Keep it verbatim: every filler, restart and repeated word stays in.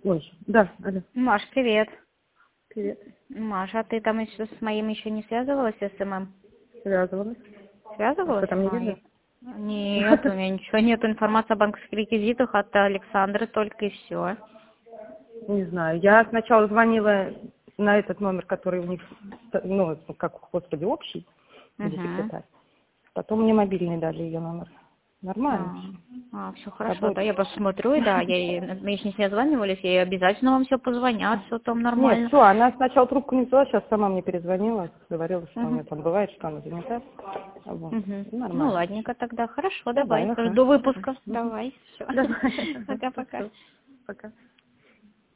Ой, да, алло. Маш, привет. Привет. Маша, а ты там еще с моим еще не связывалась, с СММ? Связывалась. А что Связывалась? там не А, видно? я- Нет, у меня ничего нет. Информация о банковских реквизитах от Александры только и все. Не знаю. Я сначала звонила на этот номер, который у них, ну, как, господи, общий, где Угу. секретарь. Потом мне мобильный дали ее номер. Нормально. А, все хорошо, да, Рабочий. я посмотрю, и да, я ей, мы еще не созванивались, я ей обязательно вам все позвонят, все там Нет, нормально. все, она сначала трубку не взяла, сейчас сама мне перезвонила, говорила, что у Угу. нее там бывает, что она занята. Вот. Угу. Ну, Нормально. ладненько тогда, хорошо, Давай, давай, ага. до выпуска. Мгм. Давай, все. Давай. Пока-пока. Всё, пока.